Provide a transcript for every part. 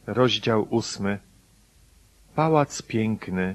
Rozdział 8. Pałac piękny.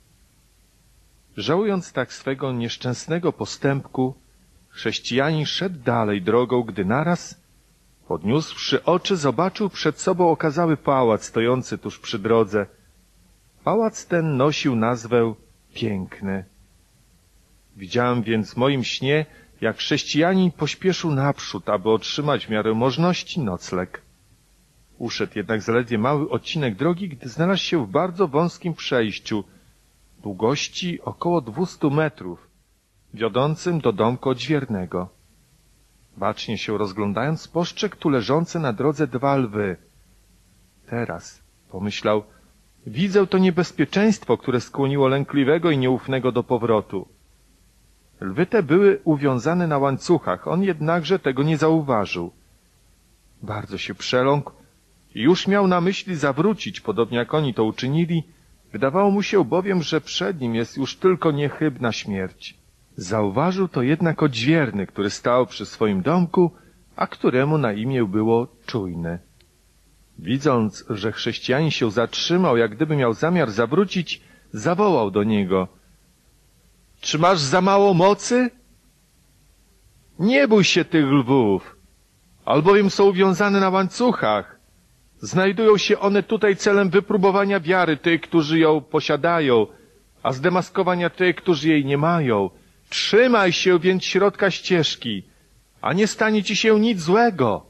Żałując tak swego nieszczęsnego postępku, chrześcijanin szedł dalej drogą, gdy naraz, podniósłszy oczy, zobaczył przed sobą okazały pałac stojący tuż przy drodze. Pałac ten nosił nazwę Piękny. Widziałem więc w moim śnie, jak chrześcijanin pośpieszył naprzód, aby otrzymać w miarę możności nocleg. Uszedł jednak zaledwie mały odcinek drogi, gdy znalazł się w bardzo wąskim przejściu, długości około 200 metrów, wiodącym do domku odźwiernego. Bacznie się rozglądając, spostrzegł tu leżące na drodze 2 lwy. Teraz, pomyślał, widzę to niebezpieczeństwo, które skłoniło lękliwego i nieufnego do powrotu. Lwy te były uwiązane na łańcuchach, on jednakże tego nie zauważył. Bardzo się przeląkł i już miał na myśli zawrócić, podobnie jak oni to uczynili. Wydawało mu się bowiem, że przed nim jest już tylko niechybna śmierć. Zauważył to jednak odźwierny, który stał przy swoim domku, a któremu na imię było Czujny. Widząc, że chrześcijanin się zatrzymał, jak gdyby miał zamiar zawrócić, zawołał do niego: Czy masz za mało mocy? Nie bój się tych lwów, albowiem są uwiązane na łańcuchach. Znajdują się one tutaj celem wypróbowania wiary tych, którzy ją posiadają, a zdemaskowania tych, którzy jej nie mają. Trzymaj się więc środka ścieżki, a nie stanie ci się nic złego.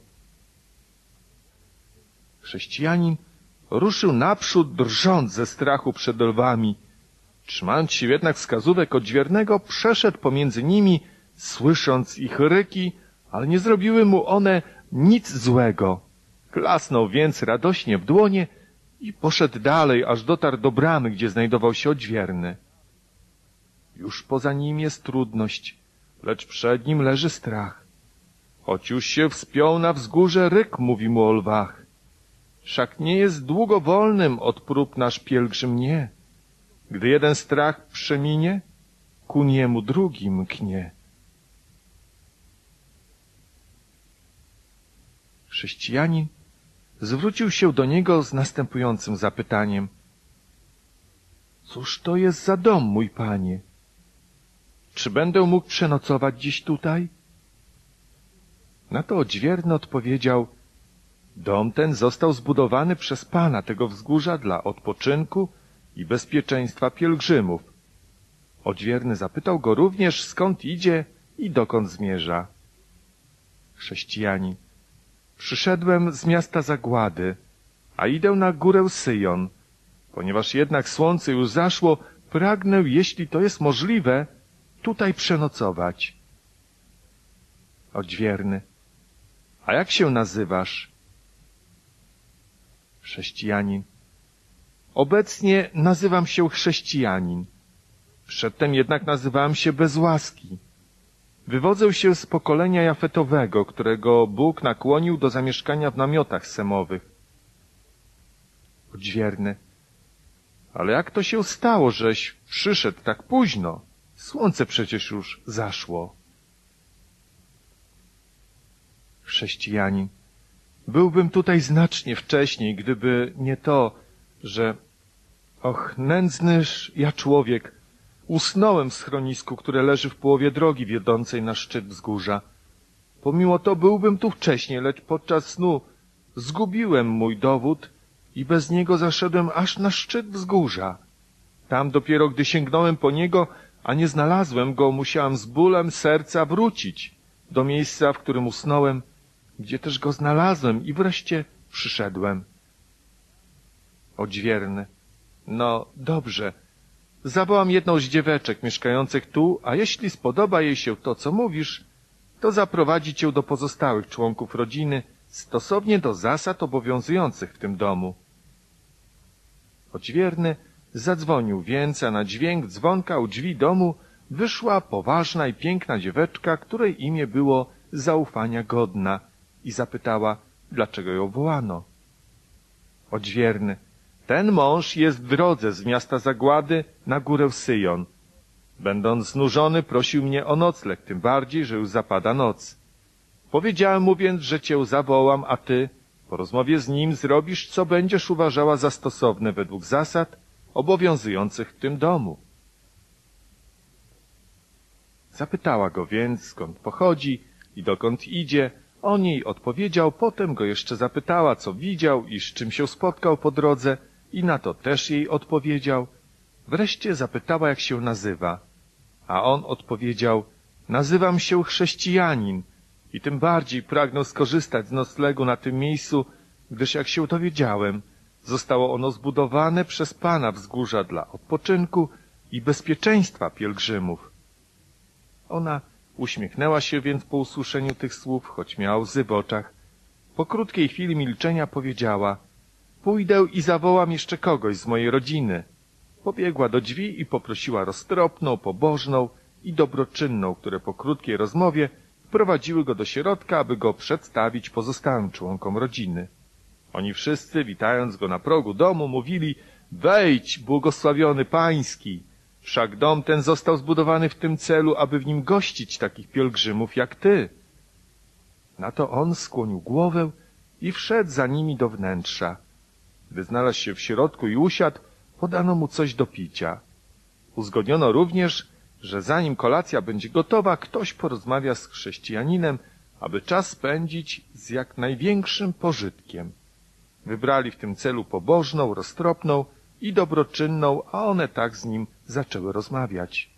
Chrześcijanin ruszył naprzód, drżąc ze strachu przed lwami. Trzymając się jednak wskazówek odźwiernego, przeszedł pomiędzy nimi, słysząc ich ryki, ale nie zrobiły mu one nic złego. Klasnął więc radośnie w dłonie i poszedł dalej, aż dotarł do bramy, gdzie znajdował się odźwierny. Już poza nim jest trudność, lecz przed nim leży strach. Choć już się wspiął na wzgórze, ryk mówi mu o lwach. Wszak nie jest długo wolnym od prób nasz pielgrzym, nie. Gdy jeden strach przeminie, ku niemu drugi mknie. Chrześcijanin zwrócił się do niego z następującym zapytaniem: Cóż to jest za dom, mój panie? Czy będę mógł przenocować dziś tutaj? Na to odźwierny odpowiedział: Dom ten został zbudowany przez pana tego wzgórza dla odpoczynku i bezpieczeństwa pielgrzymów. Odźwierny zapytał go również, skąd idzie i dokąd zmierza. Chrześcijanin: Przyszedłem z miasta Zagłady, a idę na górę Syjon. Ponieważ jednak słońce już zaszło, pragnę, jeśli to jest możliwe, tutaj przenocować. Odźwierny: A jak się nazywasz? Chrześcijanin: Obecnie nazywam się chrześcijanin. Przedtem jednak nazywałem się bez łaski. Wywodzę się z pokolenia Jafetowego, którego Bóg nakłonił do zamieszkania w namiotach semowych. Odźwierny: Ale jak to się stało, żeś przyszedł tak późno? Słońce przecież już zaszło. Chrześcijanin: Byłbym tutaj znacznie wcześniej, gdyby nie to, że... nędznyż ja człowiek, usnąłem w schronisku, które leży w połowie drogi wiodącej na szczyt wzgórza. Pomimo to byłbym tu wcześniej, lecz podczas snu zgubiłem mój dowód i bez niego zaszedłem aż na szczyt wzgórza. Tam dopiero gdy sięgnąłem po niego, a nie znalazłem go, musiałem z bólem serca wrócić do miejsca, w którym usnąłem, gdzie też go znalazłem i wreszcie przyszedłem. Odźwierny: No, dobrze. Zawołam jedną z dzieweczek mieszkających tu, a jeśli spodoba jej się to, co mówisz, to zaprowadzi cię do pozostałych członków rodziny, stosownie do zasad obowiązujących w tym domu. Odźwierny zadzwonił więc, a na dźwięk dzwonka u drzwi domu wyszła poważna i piękna dzieweczka, której imię było Zaufania Godna, i zapytała, dlaczego ją wołano. Odźwierny: Ten mąż jest w drodze z miasta Zagłady na górę Syjon. Będąc znużony, prosił mnie o nocleg, tym bardziej, że już zapada noc. Powiedziałem mu więc, że cię zawołam, a ty Po rozmowie z nim zrobisz, co będziesz uważała za stosowne według zasad obowiązujących w tym domu. Zapytała go więc, skąd pochodzi i dokąd idzie. On jej odpowiedział, potem go jeszcze zapytała, co widział i z czym się spotkał po drodze, i na to też jej odpowiedział. Wreszcie zapytała, jak się nazywa, a on odpowiedział: nazywam się chrześcijanin, i tym bardziej pragnął skorzystać z noclegu na tym miejscu, gdyż, jak się dowiedziałem, zostało ono zbudowane przez Pana wzgórza dla odpoczynku i bezpieczeństwa pielgrzymów. Ona uśmiechnęła się więc po usłyszeniu tych słów, choć miała łzy w oczach. Po krótkiej chwili milczenia powiedziała: pójdę i zawołam jeszcze kogoś z mojej rodziny. Pobiegła do drzwi i poprosiła roztropną, pobożną i dobroczynną, które po krótkiej rozmowie wprowadziły go do środka, aby go przedstawić pozostałym członkom rodziny. Oni wszyscy, witając go na progu domu, mówili: wejdź, błogosławiony Pański! Wszak dom ten został zbudowany w tym celu, aby w nim gościć takich pielgrzymów jak ty. Na to on skłonił głowę i wszedł za nimi do wnętrza. Gdy znalazł się w środku i usiadł, podano mu coś do picia. Uzgodniono również, że zanim kolacja będzie gotowa, ktoś porozmawia z chrześcijaninem, aby czas spędzić z jak największym pożytkiem. Wybrali w tym celu pobożną, roztropną i dobroczynną, a one tak z nim zaczęły rozmawiać.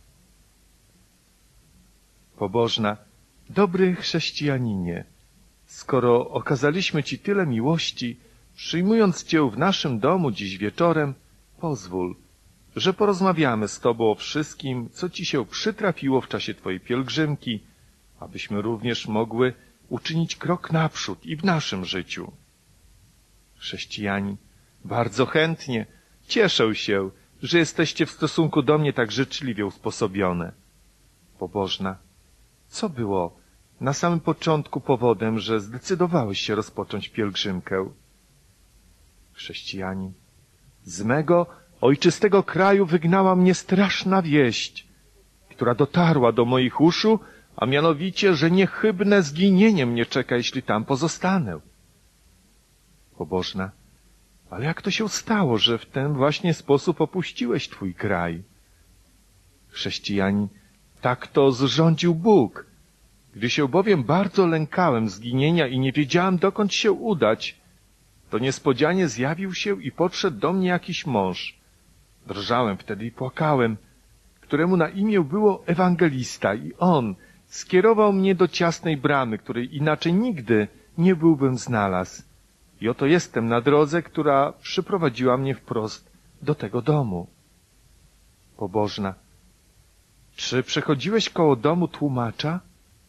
Pobożna: dobry chrześcijaninie, skoro okazaliśmy ci tyle miłości, przyjmując cię w naszym domu dziś wieczorem, pozwól, że porozmawiamy z tobą o wszystkim, co ci się przytrafiło w czasie twojej pielgrzymki, abyśmy również mogły uczynić krok naprzód i w naszym życiu. Chrześcijanin: bardzo chętnie. Cieszę się, że jesteście w stosunku do mnie tak życzliwie usposobione. Pobożna: co było na samym początku powodem, że zdecydowałeś się rozpocząć pielgrzymkę? Chrześcijanin: z mego ojczystego kraju wygnała mnie straszna wieść, która dotarła do moich uszu, a mianowicie, że niechybne zginienie mnie czeka, jeśli tam pozostanę. Pobożna: ale jak to się stało, że w ten właśnie sposób opuściłeś twój kraj? Chrześcijanin: tak to zrządził Bóg. Gdy się bowiem bardzo lękałem zginienia i nie wiedziałem, dokąd się udać, to niespodzianie zjawił się i podszedł do mnie jakiś mąż. Drżałem wtedy i płakałem, któremu na imię było Ewangelista, i on skierował mnie do ciasnej bramy, której inaczej nigdy nie byłbym znalazł. I oto jestem na drodze, która przyprowadziła mnie wprost do tego domu. Pobożna: czy przechodziłeś koło domu tłumacza?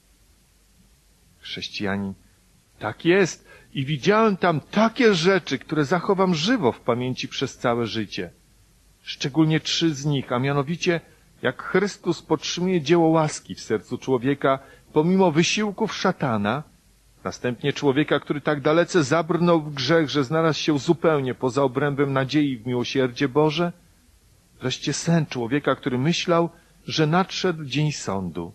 Chrześcijanin: tak jest, i widziałem tam takie rzeczy, które zachowam żywo w pamięci przez całe życie. Szczególnie 3 z nich, a mianowicie jak Chrystus podtrzymuje dzieło łaski w sercu człowieka pomimo wysiłków szatana, następnie człowieka, który tak dalece zabrnął w grzech, że znalazł się zupełnie poza obrębem nadziei w miłosierdzie Boże, wreszcie sen człowieka, który myślał, że nadszedł dzień sądu.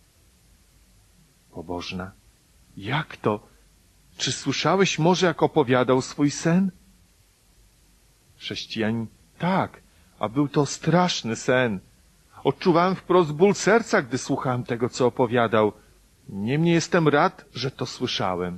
Pobożna: jak to? Czy słyszałeś może, jak opowiadał swój sen? Chrześcijanin: tak, a był to straszny sen. Odczuwałem wprost ból serca, gdy słuchałem tego, co opowiadał. Niemniej jestem rad, że to słyszałem.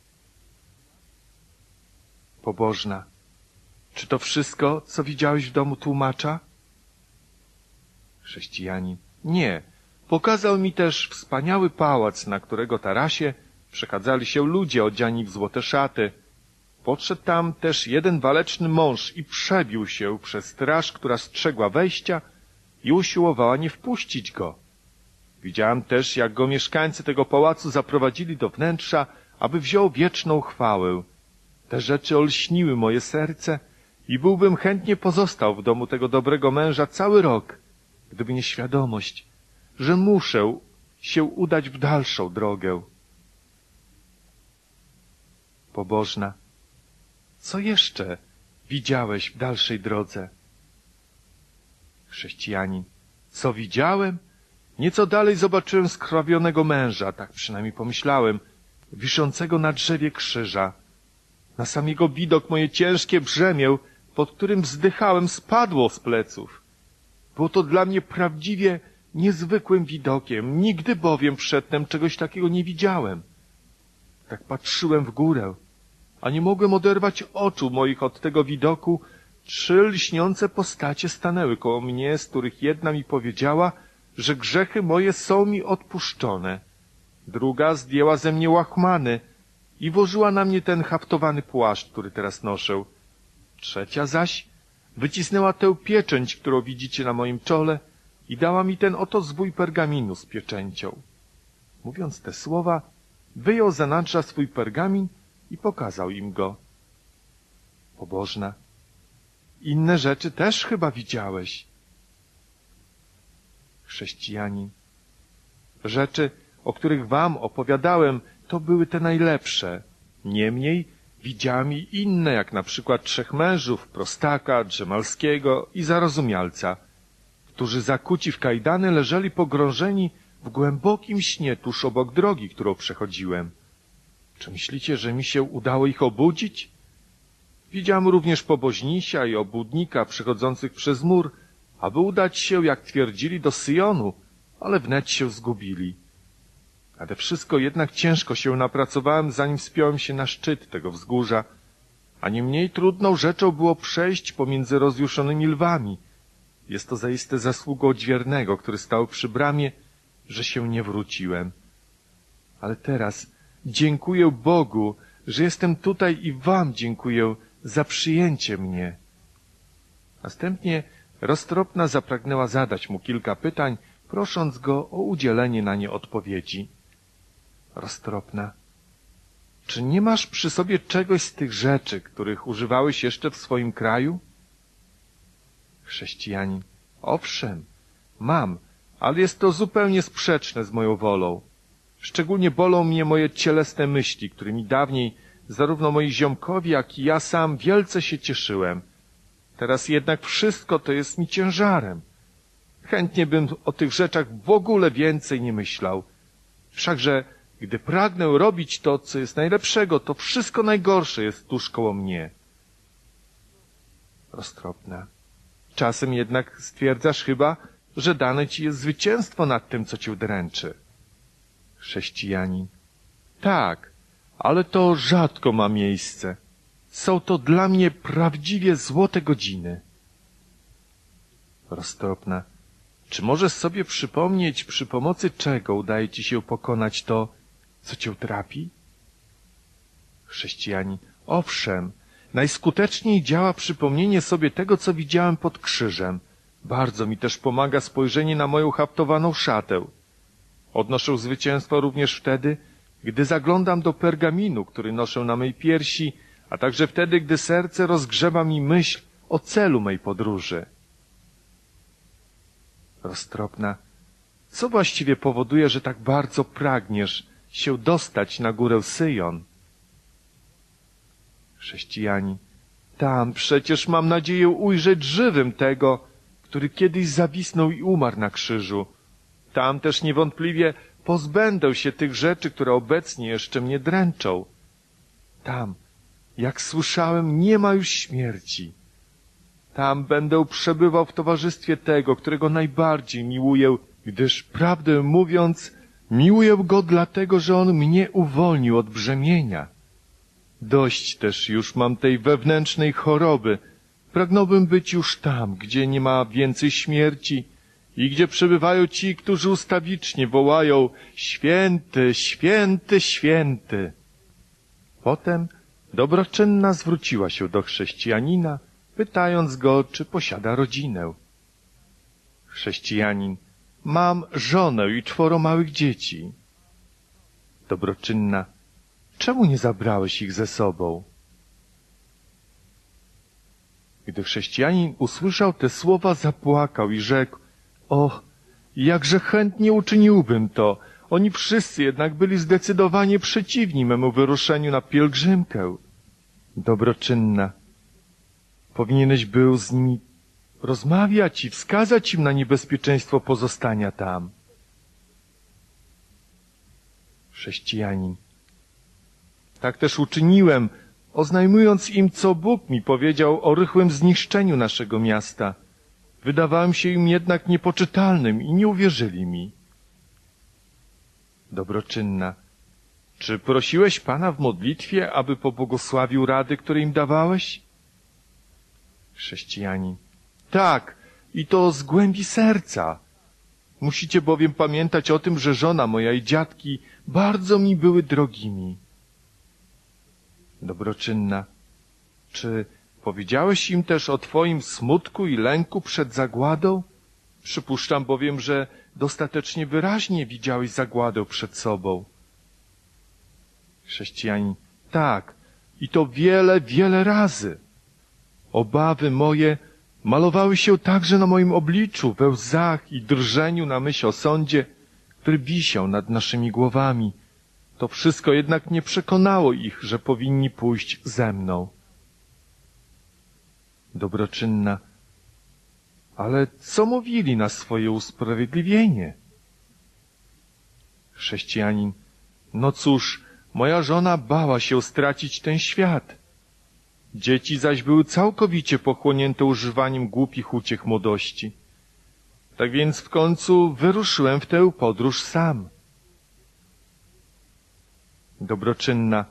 Pobożna: czy to wszystko, co widziałeś w domu tłumacza? Chrześcijanin: nie. Pokazał mi też wspaniały pałac, na którego tarasie przechadzali się ludzie odziani w złote szaty. Podszedł tam też jeden waleczny mąż i przebił się przez straż, która strzegła wejścia, i usiłowała nie wpuścić go. Widziałem też, jak go mieszkańcy tego pałacu zaprowadzili do wnętrza, aby wziął wieczną chwałę. Te rzeczy olśniły moje serce i byłbym chętnie pozostał w domu tego dobrego męża cały rok, gdyby nie świadomość, że muszę się udać w dalszą drogę. Pobożna: co jeszcze widziałeś w dalszej drodze? Chrześcijanin: co widziałem? Nieco dalej zobaczyłem skrawionego męża, tak przynajmniej pomyślałem, wiszącego na drzewie krzyża. Na sam jego widok moje ciężkie brzemię, pod którym wzdychałem, spadło z pleców. Było to dla mnie prawdziwie niezwykłym widokiem. Nigdy bowiem przedtem czegoś takiego nie widziałem. Tak patrzyłem w górę, a nie mogłem oderwać oczu moich od tego widoku. 3 lśniące postacie stanęły koło mnie, z których jedna mi powiedziała, że grzechy moje są mi odpuszczone. Druga zdjęła ze mnie łachmany i włożyła na mnie ten haftowany płaszcz, który teraz noszę. Trzecia zaś wycisnęła tę pieczęć, którą widzicie na moim czole, i dała mi ten oto zwój pergaminu z pieczęcią. Mówiąc te słowa, wyjął z zanadrza swój pergamin i pokazał im go. Pobożna, inne rzeczy też chyba widziałeś. Chrześcijanin, rzeczy, o których wam opowiadałem, to były te najlepsze. Niemniej widziałem i inne, jak na przykład 3 mężów, prostaka, Drzemalskiego i zarozumialca, którzy zakuci w kajdany leżeli pogrążeni w głębokim śnie tuż obok drogi, którą przechodziłem. Czy myślicie, że mi się udało ich obudzić? Widziałem również pobożnisia i obłudnika przechodzących przez mur, aby udać się, jak twierdzili, do Syjonu, ale wnet się zgubili. Nade wszystko jednak ciężko się napracowałem, zanim wspiąłem się na szczyt tego wzgórza, a nie mniej trudną rzeczą było przejść pomiędzy rozjuszonymi lwami. Jest to zaiste zasługą odźwiernego, który stał przy bramie, że się nie wróciłem. Ale teraz dziękuję Bogu, że jestem tutaj i wam dziękuję za przyjęcie mnie. Następnie roztropna zapragnęła zadać mu kilka pytań, prosząc go o udzielenie na nie odpowiedzi. Roztropna, czy nie masz przy sobie czegoś z tych rzeczy, których używałeś jeszcze w swoim kraju? Chrześcijanin, owszem, mam, ale jest to zupełnie sprzeczne z moją wolą. Szczególnie bolą mnie moje cielesne myśli, którymi dawniej zarówno moi ziomkowie, jak i ja sam wielce się cieszyłem. Teraz jednak wszystko to jest mi ciężarem. Chętnie bym o tych rzeczach w ogóle więcej nie myślał. Wszakże, gdy pragnę robić to, co jest najlepszego, to wszystko najgorsze jest tuż koło mnie. Roztropna. Czasem jednak stwierdzasz chyba, że dane ci jest zwycięstwo nad tym, co cię dręczy. Chrześcijanin. Tak, ale to rzadko ma miejsce. Są to dla mnie prawdziwie złote godziny. Roztropna. Czy możesz sobie przypomnieć, przy pomocy czego udaje ci się pokonać to, co cię trapi? Chrześcijanin. Owszem, najskuteczniej działa przypomnienie sobie tego, co widziałem pod krzyżem. Bardzo mi też pomaga spojrzenie na moją haftowaną szatę. Odnoszę zwycięstwo również wtedy, gdy zaglądam do pergaminu, który noszę na mej piersi, a także wtedy, gdy serce rozgrzewa mi myśl o celu mej podróży. Roztropna. Co właściwie powoduje, że tak bardzo pragniesz się dostać na górę Syjon? Chrześcijanin. Tam przecież mam nadzieję ujrzeć żywym tego, który kiedyś zawisnął i umarł na krzyżu. Tam też niewątpliwie pozbędę się tych rzeczy, które obecnie jeszcze mnie dręczą. Tam, jak słyszałem, nie ma już śmierci. Tam będę przebywał w towarzystwie tego, którego najbardziej miłuję, gdyż, prawdę mówiąc, miłuję go dlatego, że on mnie uwolnił od brzemienia. Dość też już mam tej wewnętrznej choroby. Pragnąłbym być już tam, gdzie nie ma więcej śmierci i gdzie przebywają ci, którzy ustawicznie wołają: Święty, święty, święty. Potem dobroczynna zwróciła się do chrześcijanina, pytając go, czy posiada rodzinę. Chrześcijanin. Mam żonę i 4 małych dzieci. Dobroczynna. Czemu nie zabrałeś ich ze sobą? Gdy chrześcijanin usłyszał te słowa, zapłakał i rzekł: O, jakże chętnie uczyniłbym to. Oni wszyscy jednak byli zdecydowanie przeciwni memu wyruszeniu na pielgrzymkę. Dobroczynna. Powinieneś był z nimi rozmawiać i wskazać im na niebezpieczeństwo pozostania tam. Chrześcijanin. Tak też uczyniłem, oznajmując im, co Bóg mi powiedział o rychłym zniszczeniu naszego miasta. Wydawałem się im jednak niepoczytalnym i nie uwierzyli mi. Dobroczynna. Czy prosiłeś Pana w modlitwie, aby pobłogosławił rady, które im dawałeś? Chrześcijanin. Tak, i to z głębi serca. Musicie bowiem pamiętać o tym, że żona moja i dziadki bardzo mi były drogimi. Dobroczynna. Czy powiedziałeś im też o twoim smutku i lęku przed zagładą? Przypuszczam bowiem, że dostatecznie wyraźnie widziałeś zagładę przed sobą. Chrześcijanin. Tak, i to wiele, wiele razy. Obawy moje malowały się także na moim obliczu, we łzach i drżeniu na myśl o sądzie, który wisiał nad naszymi głowami. To wszystko jednak nie przekonało ich, że powinni pójść ze mną. Dobroczynna. Ale co mówili na swoje usprawiedliwienie? Chrześcijanin. No cóż, moja żona bała się stracić ten świat. Dzieci zaś były całkowicie pochłonięte używaniem głupich uciech młodości. Tak więc w końcu wyruszyłem w tę podróż sam. Dobroczynna.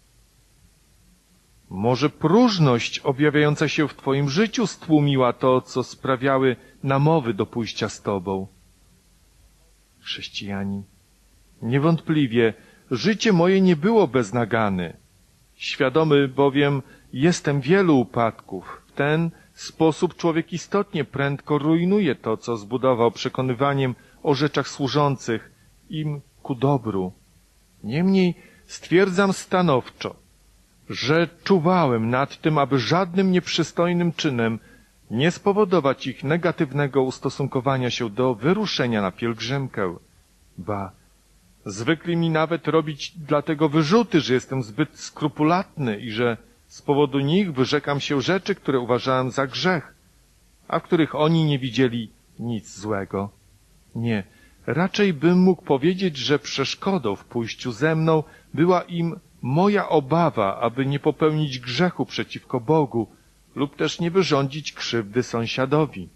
Może próżność objawiająca się w twoim życiu stłumiła to, co sprawiały namowy do pójścia z tobą. Chrześcijanin. Niewątpliwie życie moje nie było bez nagany. Świadomy bowiem jestem wielu upadków. W ten sposób człowiek istotnie prędko rujnuje to, co zbudował przekonywaniem o rzeczach służących im ku dobru. Niemniej stwierdzam stanowczo, że czuwałem nad tym, aby żadnym nieprzystojnym czynem nie spowodować ich negatywnego ustosunkowania się do wyruszenia na pielgrzymkę. Ba, zwykli mi nawet robić dlatego wyrzuty, że jestem zbyt skrupulatny i że z powodu nich wyrzekam się rzeczy, które uważałem za grzech, a w których oni nie widzieli nic złego. Nie, raczej bym mógł powiedzieć, że przeszkodą w pójściu ze mną była im moja obawa, aby nie popełnić grzechu przeciwko Bogu lub też nie wyrządzić krzywdy sąsiadowi.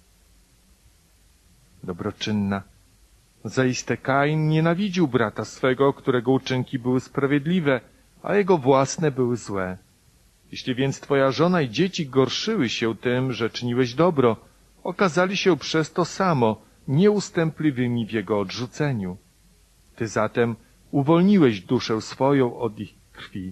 Dobroczynna. Zaiste Kain nienawidził brata swego, którego uczynki były sprawiedliwe, a jego własne były złe. Jeśli więc twoja żona i dzieci gorszyły się tym, że czyniłeś dobro, okazali się przez to samo nieustępliwymi w jego odrzuceniu. Ty zatem uwolniłeś duszę swoją od ich krwi.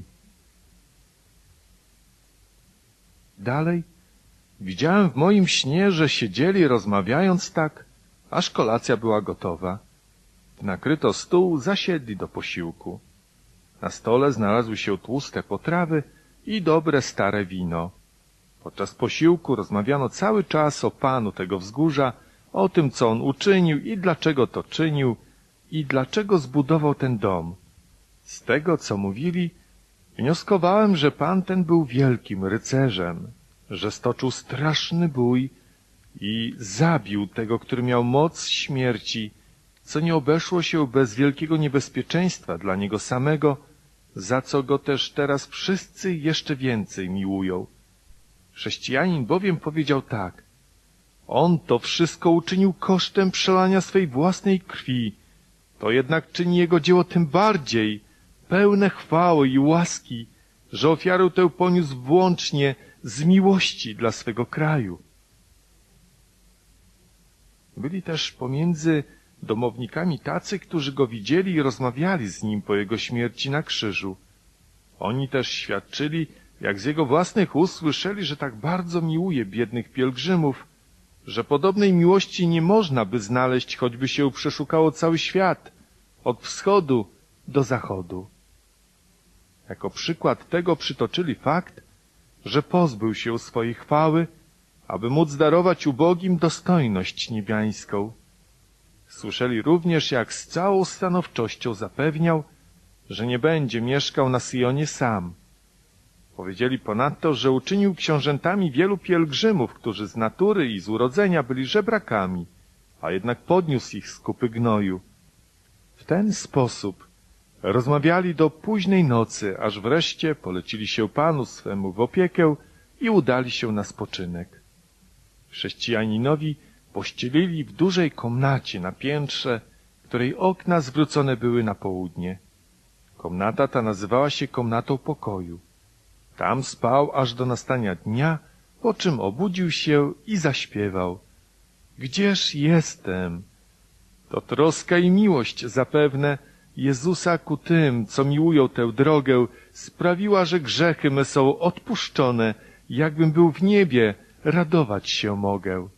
Dalej widziałem w moim śnie, że siedzieli rozmawiając tak, aż kolacja była gotowa. Gdy nakryto stół, zasiedli do posiłku. Na stole znalazły się tłuste potrawy i dobre stare wino. Podczas posiłku rozmawiano cały czas o Panu tego wzgórza, o tym, co On uczynił i dlaczego to czynił i dlaczego zbudował ten dom. Z tego, co mówili, wnioskowałem, że Pan ten był wielkim rycerzem, że stoczył straszny bój i zabił tego, który miał moc śmierci, co nie obeszło się bez wielkiego niebezpieczeństwa dla niego samego, za co go też teraz wszyscy jeszcze więcej miłują. Chrześcijanin bowiem powiedział tak: on to wszystko uczynił kosztem przelania swej własnej krwi. To jednak czyni jego dzieło tym bardziej pełne chwały i łaski, że ofiarę tę poniósł wyłącznie z miłości dla swego kraju. Byli też pomiędzy domownikami tacy, którzy go widzieli i rozmawiali z nim po jego śmierci na krzyżu. Oni też świadczyli, jak z jego własnych ust słyszeli, że tak bardzo miłuje biednych pielgrzymów, że podobnej miłości nie można by znaleźć, choćby się przeszukało cały świat, od wschodu do zachodu. Jako przykład tego przytoczyli fakt, że pozbył się swojej chwały, aby móc darować ubogim dostojność niebiańską. Słyszeli również, jak z całą stanowczością zapewniał, że nie będzie mieszkał na Syjonie sam. Powiedzieli ponadto, że uczynił książętami wielu pielgrzymów, którzy z natury i z urodzenia byli żebrakami, a jednak podniósł ich z kupy gnoju. W ten sposób Rozmawiali do późnej nocy, aż wreszcie polecili się Panu swemu w opiekę i udali się na spoczynek. Chrześcijaninowi pościelili w dużej komnacie na piętrze, której okna zwrócone były na południe. Komnata ta nazywała się komnatą pokoju. Tam spał aż do nastania dnia, po czym obudził się i zaśpiewał: Gdzież jestem? To troska i miłość zapewne Jezusa ku tym, co miłują tę drogę, sprawiła, że grzechy me są odpuszczone, jakbym był w niebie, radować się mogę.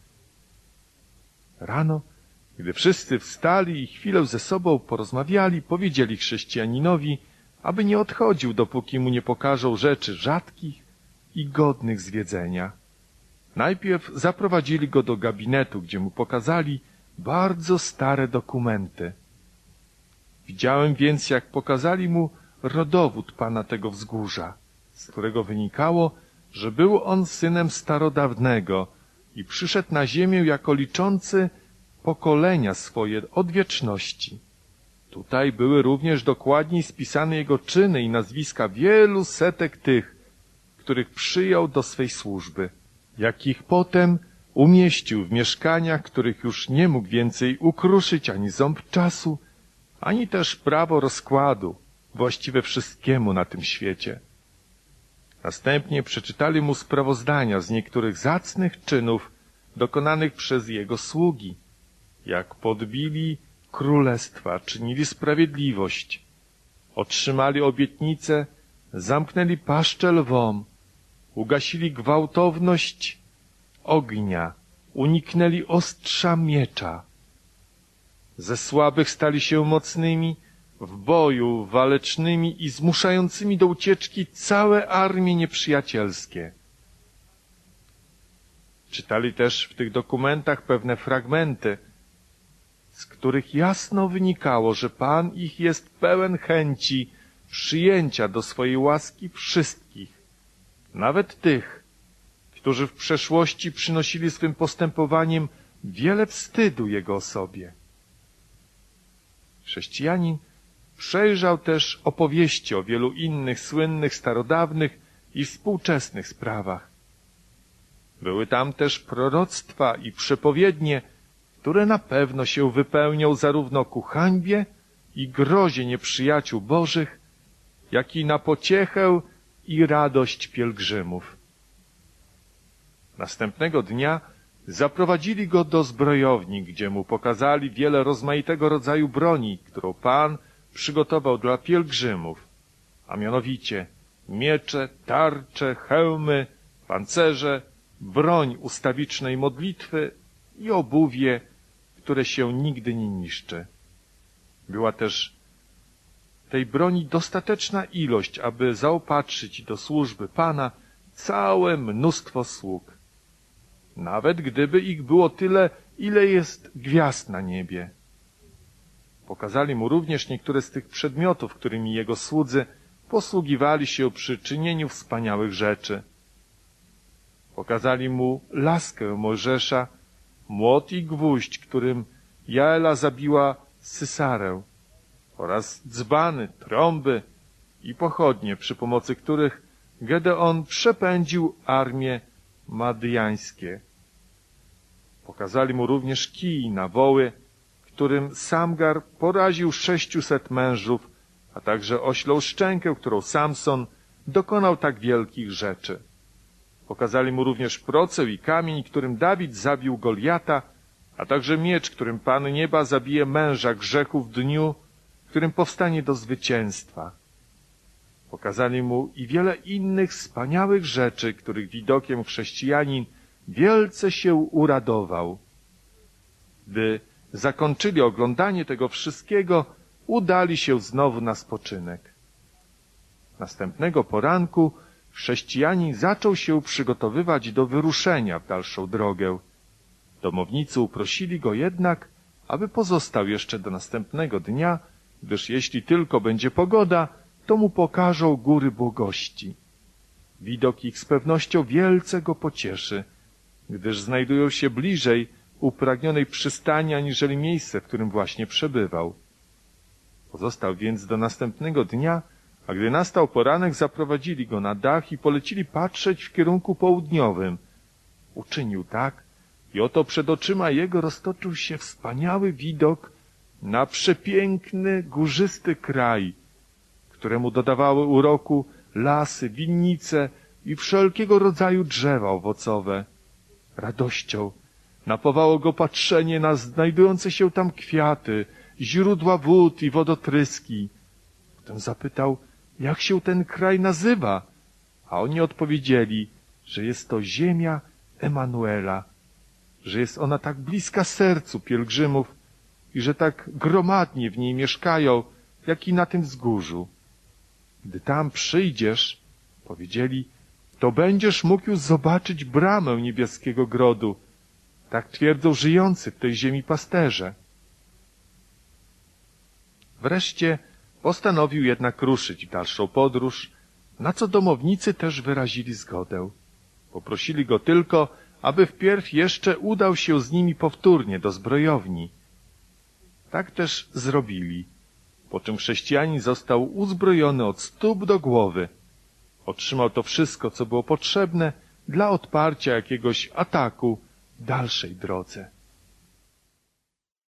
Rano, gdy wszyscy wstali i chwilę ze sobą porozmawiali, powiedzieli chrześcijaninowi, aby nie odchodził, dopóki mu nie pokażą rzeczy rzadkich i godnych zwiedzenia. Najpierw zaprowadzili go do gabinetu, gdzie mu pokazali bardzo stare dokumenty. Widziałem więc, jak pokazali mu rodowód pana tego wzgórza, z którego wynikało, że był on synem starodawnego i przyszedł na ziemię jako liczący pokolenia swoje od wieczności. Tutaj były również dokładniej spisane jego czyny i nazwiska wielu setek tych, których przyjął do swej służby, jakich potem umieścił w mieszkaniach, których już nie mógł więcej ukruszyć ani ząb czasu, ani też prawo rozkładu, właściwe wszystkiemu na tym świecie. Następnie przeczytali mu sprawozdania z niektórych zacnych czynów dokonanych przez jego sługi, jak podbili królestwa, czynili sprawiedliwość, otrzymali obietnice, zamknęli paszczę lwom, ugasili gwałtowność ognia, uniknęli ostrza miecza. Ze słabych stali się mocnymi, w boju walecznymi i zmuszającymi do ucieczki całe armie nieprzyjacielskie. Czytali też w tych dokumentach pewne fragmenty, z których jasno wynikało, że Pan ich jest pełen chęci przyjęcia do swojej łaski wszystkich, nawet tych, którzy w przeszłości przynosili swym postępowaniem wiele wstydu Jego osobie. Chrześcijanin przejrzał też opowieści o wielu innych słynnych, starodawnych i współczesnych sprawach. Były tam też proroctwa i przepowiednie, które na pewno się wypełnią zarówno ku hańbie i grozie nieprzyjaciół Bożych, jak i na pociechę i radość pielgrzymów. Następnego dnia zaprowadzili go do zbrojowni, gdzie mu pokazali wiele rozmaitego rodzaju broni, którą Pan przygotował dla pielgrzymów, a mianowicie miecze, tarcze, hełmy, pancerze, broń ustawicznej modlitwy i obuwie, które się nigdy nie niszczy. Była też tej broni dostateczna ilość, aby zaopatrzyć do służby Pana całe mnóstwo sług, nawet gdyby ich było tyle, ile jest gwiazd na niebie. Pokazali mu również niektóre z tych przedmiotów, którymi jego słudzy posługiwali się przy czynieniu wspaniałych rzeczy. Pokazali mu laskę Mojżesza, młot i gwóźdź, którym Jaela zabiła Sysarę, oraz dzbany, trąby i pochodnie, przy pomocy których Gedeon przepędził armię madjańskie. Pokazali mu również kij na woły, którym Samgar poraził 600 mężów, a także oślą szczękę, którą Samson dokonał tak wielkich rzeczy. Pokazali mu również proceł i kamień, którym Dawid zabił Goliata, a także miecz, którym Pan Nieba zabije męża grzechu w dniu, w którym powstanie do zwycięstwa. Pokazali mu i wiele innych wspaniałych rzeczy, których widokiem chrześcijanin wielce się uradował. Gdy zakończyli oglądanie tego wszystkiego, udali się znowu na spoczynek. Następnego poranku chrześcijanin zaczął się przygotowywać do wyruszenia w dalszą drogę. Domownicy uprosili go jednak, aby pozostał jeszcze do następnego dnia, gdyż jeśli tylko będzie pogoda, to mu pokażą góry błogości. Widok ich z pewnością wielce go pocieszy, gdyż znajdują się bliżej upragnionej przystani aniżeli miejsce, w którym właśnie przebywał. Pozostał więc do następnego dnia, a gdy nastał poranek, zaprowadzili go na dach i polecili patrzeć w kierunku południowym. Uczynił tak i oto przed oczyma jego roztoczył się wspaniały widok na przepiękny, górzysty kraj, któremu dodawały uroku lasy, winnice i wszelkiego rodzaju drzewa owocowe. Radością napawało go patrzenie na znajdujące się tam kwiaty, źródła wód i wodotryski. Potem zapytał, jak się ten kraj nazywa, a oni odpowiedzieli, że jest to ziemia Emanuela, że jest ona tak bliska sercu pielgrzymów i że tak gromadnie w niej mieszkają, jak i na tym wzgórzu. Gdy tam przyjdziesz, powiedzieli, to będziesz mógł już zobaczyć bramę niebieskiego grodu. Tak twierdzą żyjący w tej ziemi pasterze. Wreszcie postanowił jednak ruszyć w dalszą podróż, na co domownicy też wyrazili zgodę. Poprosili go tylko, aby wpierw jeszcze udał się z nimi powtórnie do zbrojowni. Tak też zrobili, po czym chrześcijanin został uzbrojony od stóp do głowy. Otrzymał to wszystko, co było potrzebne dla odparcia jakiegoś ataku w dalszej drodze.